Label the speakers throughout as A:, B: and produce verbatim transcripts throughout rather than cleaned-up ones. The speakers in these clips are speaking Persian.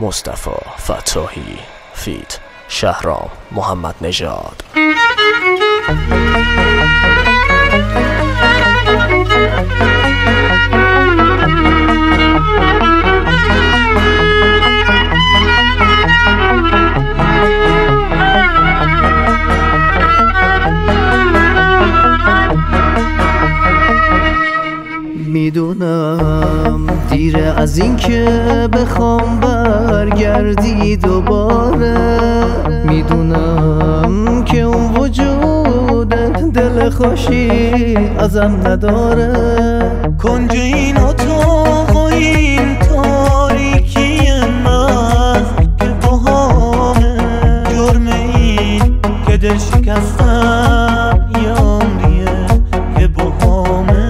A: مصطفی فتاحی فیت شهرام محمد نژاد.
B: میدونم دیره از این که بخوام برگردی دوباره، میدونم که اون وجود دل خوشی ازم نداره.
C: کنج این اتاق و این تاریکی من که باهامه، جرم این که دل شکستم یه عمریه که باهامه.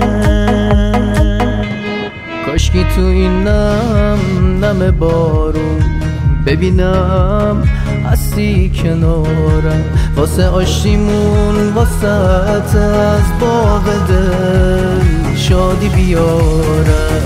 B: کاشکی تو این نم نم بارون ببینم هستی کنارم، واسه آشتیمون واسه از باغ دل شادی بیارم.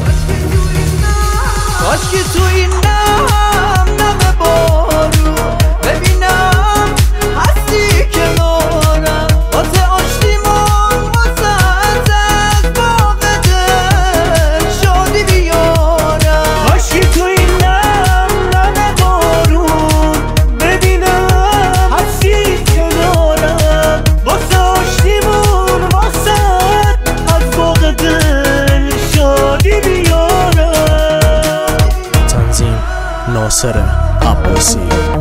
B: کاشکی تو این نم نم بارون ببینم هستی کنارم، واسه آشتیمون واسه از باغ دل شادی بیارم.
C: کاشکی تو این نم نم بارون ببینم هستی کنارم، واسه آشتیمون واسه از باغ دل شادی بیارم.
A: تنظیم ناصر عباسی.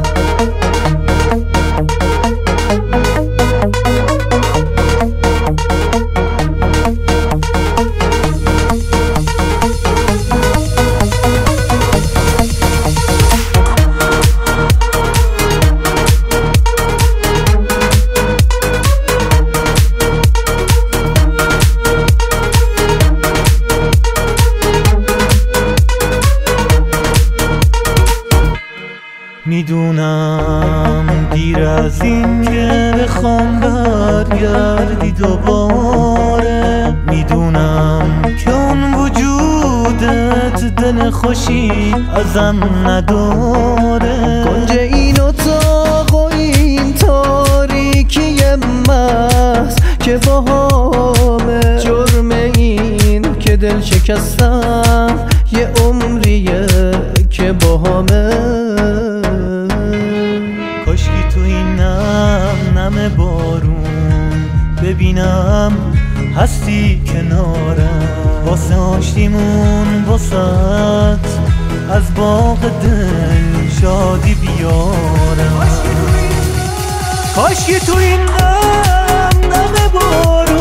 C: میدونم دیر از این که بخوام برگردی دوباره، میدونم که اون وجودت دل خوشی ازم نداره.
B: کنج این اتاق و این تاریکی محض که باهامه، جرم این که دل شکستم یه عمریه که باهامه.
C: کاشکی تو این نم نم بارون ببینم هستی کنارم، واسه آشتیمون واسه از باغ دل شادی بیارم. کاشکی تو این نم نم بارون